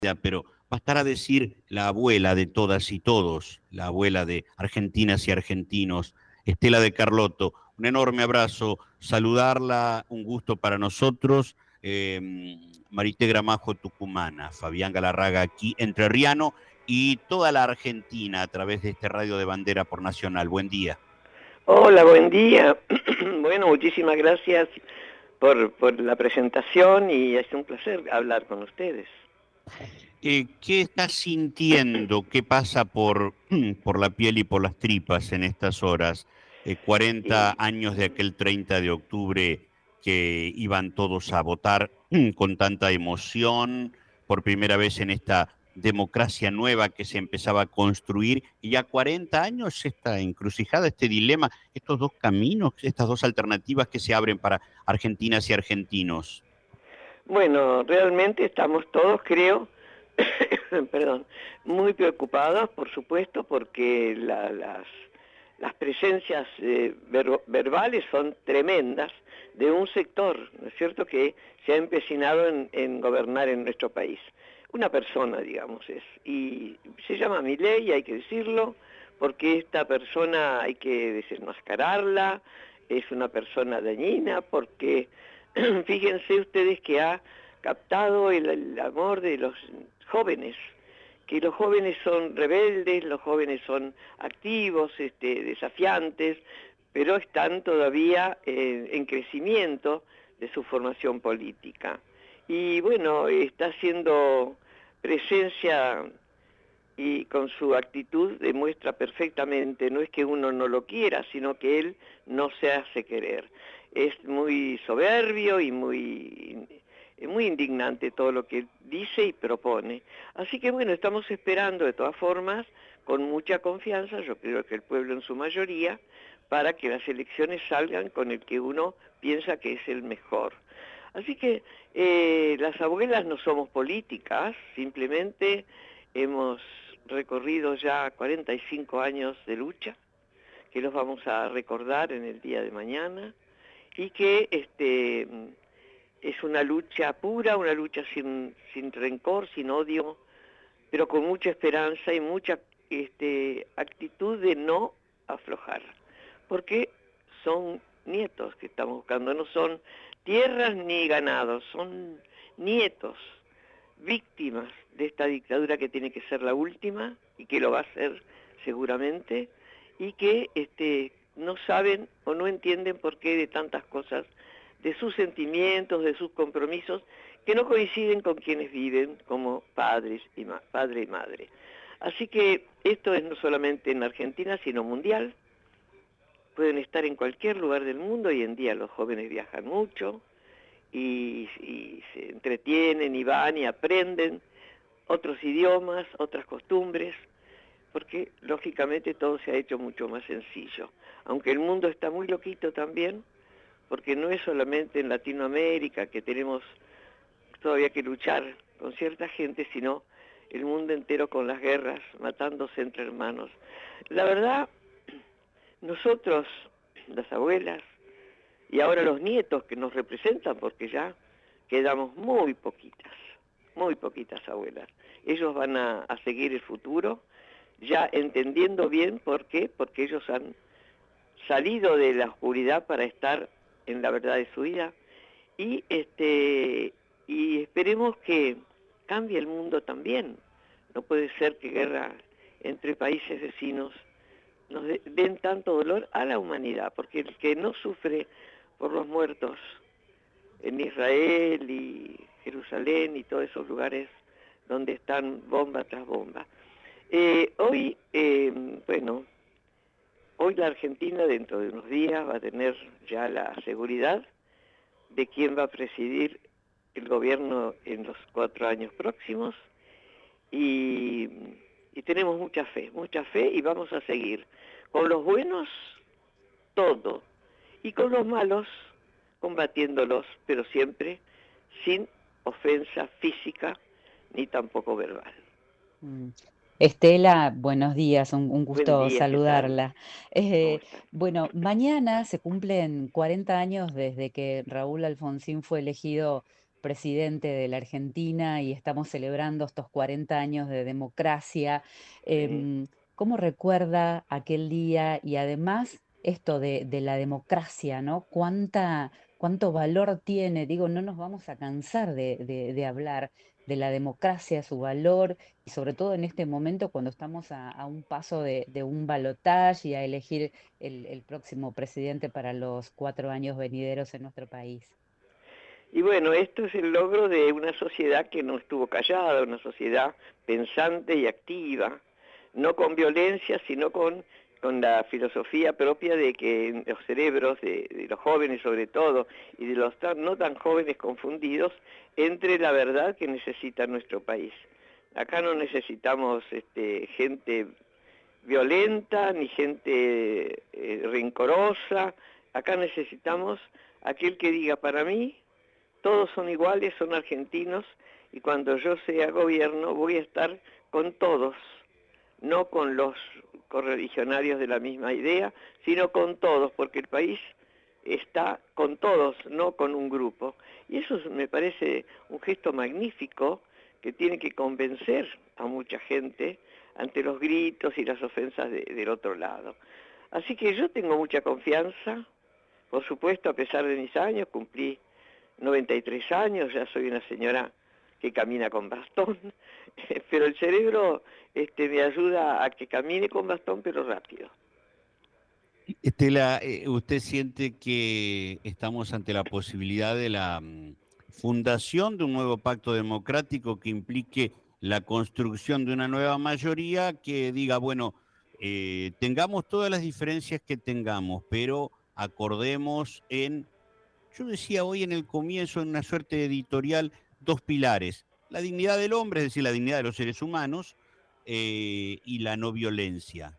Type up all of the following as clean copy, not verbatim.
pero bastará decir la abuela de todas y todos, la abuela de argentinas y argentinos, Estela de Carlotto. Un enorme abrazo, saludarla, un gusto para nosotros. Marité Gramajo, tucumana, Fabián Galarraga aquí, entrerriano, y toda la Argentina a través de este Radio de Bandera por Nacional. Buen día. Hola, buen día. Bueno, muchísimas gracias por la presentación y es un placer hablar con ustedes. ¿Qué estás sintiendo? ¿Qué pasa por la piel y por las tripas en estas horas? 40 Y, años de aquel 30 de octubre que iban todos a votar con tanta emoción, por primera vez en esta democracia nueva que se empezaba a construir, y a 40 años esta encrucijada, este dilema, estos dos caminos, estas dos alternativas que se abren para argentinas y argentinos. bueno, realmente estamos todos, creo, perdón, muy preocupados, por supuesto, porque las presencias verbales son tremendas de un sector, ¿no es cierto?, que se ha empecinado en gobernar en nuestro país. Una persona, digamos, es. Y se llama Milei, hay que decirlo, porque esta persona hay que desenmascararla, es una persona dañina, porque fíjense ustedes que ha captado el amor de los jóvenes, que los jóvenes son rebeldes, los jóvenes son activos, desafiantes, pero están todavía en crecimiento de su formación política. Y bueno, está haciendo presencia y con su actitud demuestra perfectamente, no es que uno no lo quiera, sino que él no se hace querer. Es muy soberbio y muy indignante todo lo que dice y propone. Así que bueno, estamos esperando de todas formas, con mucha confianza, yo creo que el pueblo en su mayoría, para que las elecciones salgan con el que uno piensa que es el mejor. Así que las abuelas no somos políticas, simplemente hemos recorrido ya 45 años de lucha, que los vamos a recordar en el día de mañana, y que es una lucha pura, una lucha sin rencor, sin odio, pero con mucha esperanza y mucha actitud de no aflojar, porque son nietos que estamos buscando, no son tierras ni ganados, son nietos, víctimas de esta dictadura que tiene que ser la última y que lo va a ser seguramente, y que no saben o no entienden por qué de tantas cosas, de sus sentimientos, de sus compromisos, que no coinciden con quienes viven como padre y madre. Así que esto es no solamente en Argentina, sino mundial. Pueden estar en cualquier lugar del mundo. Hoy en día los jóvenes viajan mucho y se entretienen y van y aprenden otros idiomas, otras costumbres, porque lógicamente todo se ha hecho mucho más sencillo. Aunque el mundo está muy loquito también, porque no es solamente en Latinoamérica que tenemos todavía que luchar con cierta gente, sino el mundo entero con las guerras, matándose entre hermanos. La verdad, nosotros, las abuelas, y ahora los nietos que nos representan, porque ya quedamos muy poquitas abuelas. Ellos van a seguir el futuro, ya entendiendo bien por qué, porque ellos han salido de la oscuridad para estar en la verdad de su vida, y esperemos que cambie el mundo también. No puede ser que guerra entre países vecinos nos den tanto dolor a la humanidad, porque el que no sufre por los muertos en Israel y Jerusalén y todos esos lugares donde están bomba tras bomba. Hoy la Argentina dentro de unos días va a tener ya la seguridad de quién va a presidir el gobierno en los 4 años próximos, y tenemos mucha fe y vamos a seguir. Con los buenos, todo, y con los malos, combatiéndolos, pero siempre sin ofensa física ni tampoco verbal. Estela, buenos días, un Buen gusto día, ¿qué tal? saludarla. ¿Cómo estás? Bueno, mañana se cumplen 40 años desde que Raúl Alfonsín fue elegido presidente de la Argentina y estamos celebrando estos 40 años de democracia. Sí. ¿Cómo recuerda aquel día y además esto de la democracia, ¿no? ¿Cuánto valor tiene? Digo, no nos vamos a cansar de hablar de la democracia, su valor, y sobre todo en este momento cuando estamos a un paso de un balotaje y a elegir el próximo presidente para los 4 años venideros en nuestro país. Y bueno, esto es el logro de una sociedad que no estuvo callada, una sociedad pensante y activa, no con violencia, sino con la filosofía propia de que en los cerebros de los jóvenes sobre todo, y de los no tan jóvenes confundidos, entre la verdad que necesita nuestro país. Acá no necesitamos gente violenta, ni gente rencorosa, acá necesitamos aquel que diga, para mí todos son iguales, son argentinos, y cuando yo sea gobierno voy a estar con todos, no con los correligionarios de la misma idea, sino con todos, porque el país está con todos, no con un grupo. Y eso me parece un gesto magnífico que tiene que convencer a mucha gente ante los gritos y las ofensas del otro lado. Así que yo tengo mucha confianza, por supuesto, a pesar de mis años, cumplí 93 años, ya soy una señora que camina con bastón, pero el cerebro me ayuda a que camine con bastón, pero rápido. Estela, ¿usted siente que estamos ante la posibilidad de la fundación de un nuevo pacto democrático que implique la construcción de una nueva mayoría que diga, bueno, tengamos todas las diferencias que tengamos, pero acordemos en, yo decía hoy en el comienzo, en una suerte de editorial, dos pilares: la dignidad del hombre, es decir, la dignidad de los seres humanos, y la no violencia?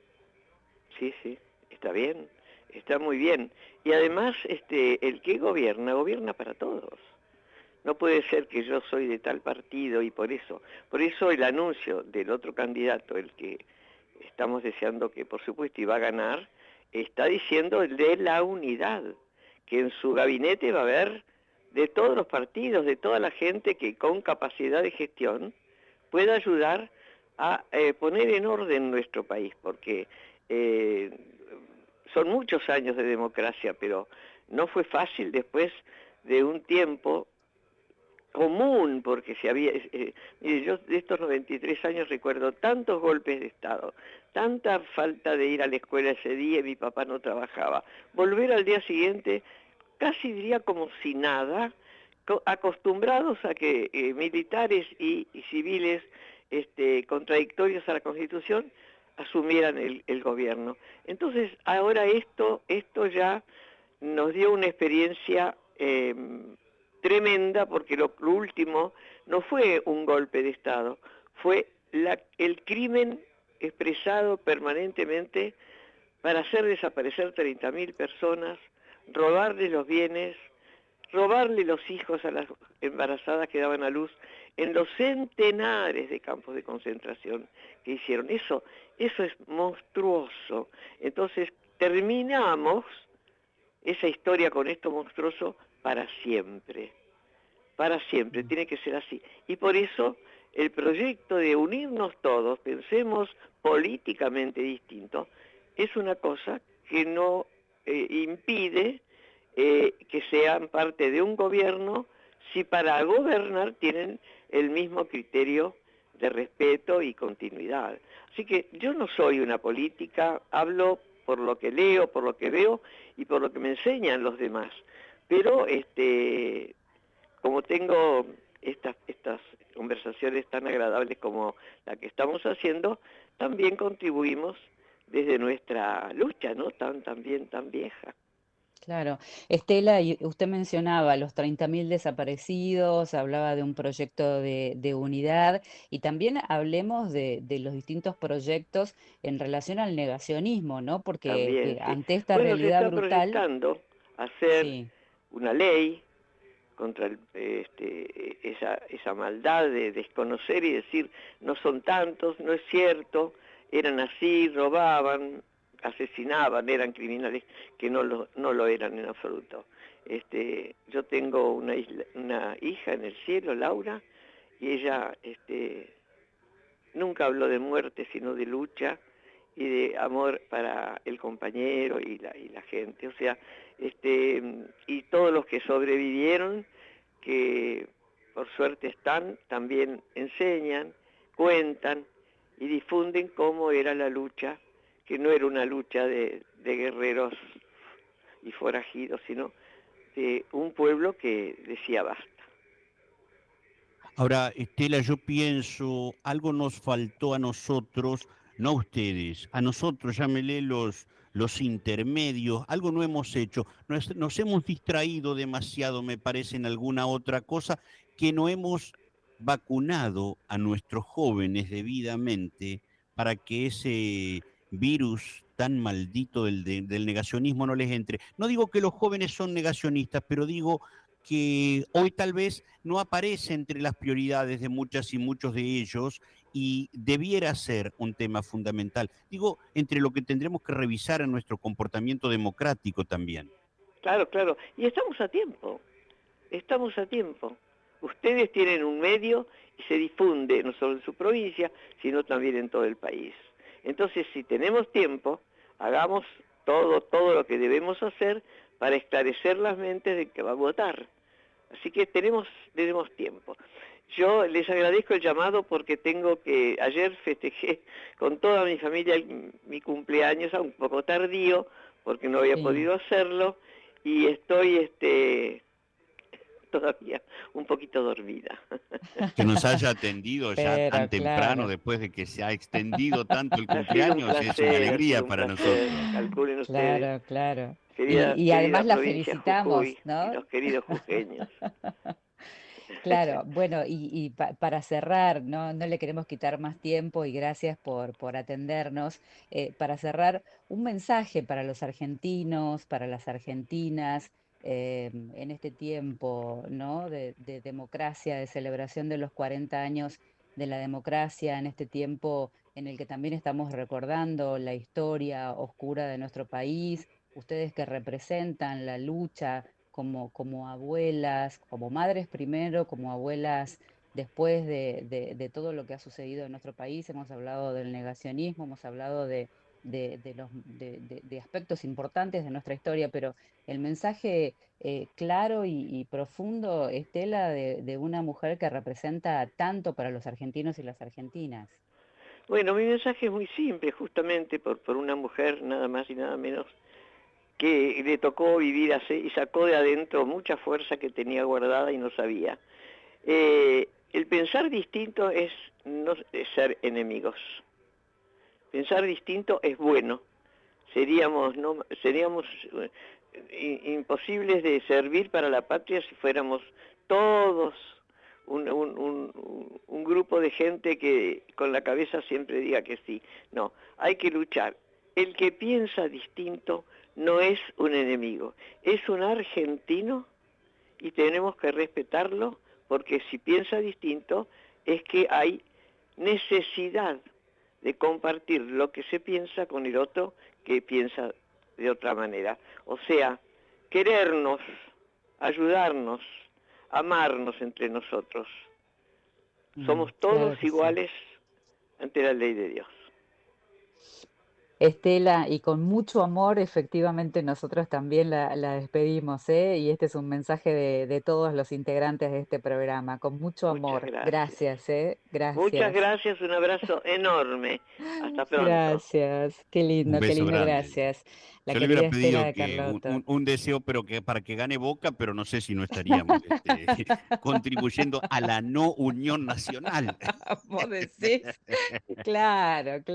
Sí, sí, está bien, está muy bien. Y además, el que gobierna, gobierna para todos. No puede ser que yo soy de tal partido y por eso el anuncio del otro candidato, el que estamos deseando que por supuesto iba a ganar, está diciendo el de la unidad, que en su gabinete va a haber de todos los partidos, de toda la gente que con capacidad de gestión pueda ayudar a poner en orden nuestro país, porque eh, son muchos años de democracia, pero no fue fácil después de un tiempo común, porque se había, mire, yo de estos 93 años recuerdo tantos golpes de Estado, tanta falta de ir a la escuela ese día y mi papá no trabajaba, volver al día siguiente, casi diría como si nada, acostumbrados a que militares y civiles contradictorios a la Constitución asumieran el gobierno. Entonces, ahora esto ya nos dio una experiencia tremenda, porque lo último no fue un golpe de Estado, fue el crimen expresado permanentemente para hacer desaparecer 30.000 personas, robarle los bienes, robarle los hijos a las embarazadas que daban a luz en los centenares de campos de concentración que hicieron. Eso es monstruoso. Entonces terminamos esa historia con esto monstruoso para siempre, tiene que ser así. Y por eso el proyecto de unirnos todos, pensemos políticamente distinto, es una cosa que no impide que sean parte de un gobierno si para gobernar tienen el mismo criterio de respeto y continuidad. Así que yo no soy una política, hablo por lo que leo, por lo que veo y por lo que me enseñan los demás. Pero como tengo estas conversaciones tan agradables como la que estamos haciendo, también contribuimos desde nuestra lucha, ¿no? También tan vieja. Claro. Estela, y usted mencionaba los 30.000 desaparecidos, hablaba de un proyecto de unidad y también hablemos de los distintos proyectos en relación al negacionismo, ¿no? Porque También, sí. ante esta Bueno, se realidad está brutal, proyectando hacer sí. una ley contra esa maldad de desconocer y decir no son tantos, no es cierto, eran así, robaban, asesinaban, eran criminales que no lo eran en absoluto. Yo tengo una hija en el cielo, Laura, y ella nunca habló de muerte, sino de lucha y de amor para el compañero y la gente. O sea, y todos los que sobrevivieron, que por suerte están, también enseñan, cuentan y difunden cómo era la lucha, que no era una lucha de guerreros y forajidos, sino de un pueblo que decía basta. Ahora, Estela, yo pienso, algo nos faltó a nosotros, no a ustedes, a nosotros, llámele los intermedios, algo no hemos hecho, nos hemos distraído demasiado, me parece, en alguna otra cosa, que no hemos vacunado a nuestros jóvenes debidamente para que ese virus tan maldito del negacionismo no les entre. No digo que los jóvenes son negacionistas, pero digo que hoy tal vez no aparece entre las prioridades de muchas y muchos de ellos y debiera ser un tema fundamental. Digo, entre lo que tendremos que revisar en nuestro comportamiento democrático también. Claro, claro. Y estamos a tiempo. Estamos a tiempo. Ustedes tienen un medio y se difunde no solo en su provincia, sino también en todo el país. Entonces, si tenemos tiempo, hagamos todo lo que debemos hacer para esclarecer las mentes de que va a votar. Así que tenemos tiempo. Yo les agradezco el llamado porque ayer festejé con toda mi familia mi cumpleaños, un poco tardío, porque no había podido hacerlo, y estoy todavía un poquito dormida. Que nos haya atendido ya Pero, tan temprano, claro. después de que se ha extendido tanto el Ha sido un cumpleaños, es placer, una ha alegría sido un para placer. nosotros. Calculen ustedes, Claro, claro. Y querida además la provincia felicitamos, Jujuy y ¿no? los queridos jujeños. Claro, bueno, para cerrar, no le queremos quitar más tiempo y gracias por atendernos. Para cerrar, un mensaje para los argentinos, para las argentinas, en este tiempo, ¿no? De democracia, de celebración de los 40 años de la democracia, en este tiempo en el que también estamos recordando la historia oscura de nuestro país, ustedes que representan la lucha como abuelas, como madres primero, como abuelas después de todo lo que ha sucedido en nuestro país. Hemos hablado del negacionismo, hemos hablado de aspectos importantes de nuestra historia, pero el mensaje claro y profundo, Estela, de una mujer que representa tanto para los argentinos y las argentinas. Bueno, mi mensaje es muy simple, justamente por una mujer nada más y nada menos que le tocó vivir así y sacó de adentro mucha fuerza que tenía guardada y no sabía. El pensar distinto es no ser enemigos. Pensar distinto es bueno. Seríamos imposibles de servir para la patria si fuéramos todos un grupo de gente que con la cabeza siempre diga que sí. No, hay que luchar. El que piensa distinto no es un enemigo, es un argentino y tenemos que respetarlo porque si piensa distinto es que hay necesidad de compartir lo que se piensa con el otro que piensa de otra manera. O sea, querernos, ayudarnos, amarnos entre nosotros. Somos Claro todos que sí. iguales ante la ley de Dios. Estela, y con mucho amor, efectivamente nosotros también la despedimos, ¿eh? Y este es un mensaje de todos los integrantes de este programa, con mucho Muchas amor. gracias. Gracias, ¿eh? Muchas Gracias. gracias, un abrazo enorme. Hasta pronto. Gracias. Un Qué beso lindo, grande. gracias. La Yo le hubiera querida Estela pedido de que Carlotto. un deseo, pero que para que gane Boca, pero no sé si no estaríamos contribuyendo a la no unión nacional. Vos decís, claro,